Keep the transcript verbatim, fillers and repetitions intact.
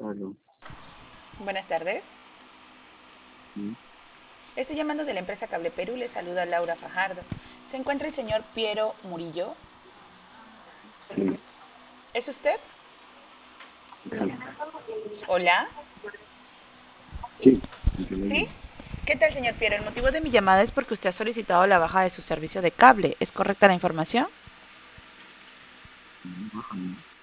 Aló. Buenas tardes. Sí, Estoy llamando de la empresa Cable Perú. Le saluda Laura Fajardo. ¿Se encuentra el señor Piero Murillo? sí, ¿Es usted? sí, Hola. sí, yo lo ¿Sí? digo. ¿Qué tal, señor Piero? El motivo de mi llamada es porque usted ha solicitado la baja de su servicio de cable. ¿Es correcta la información? Ajá.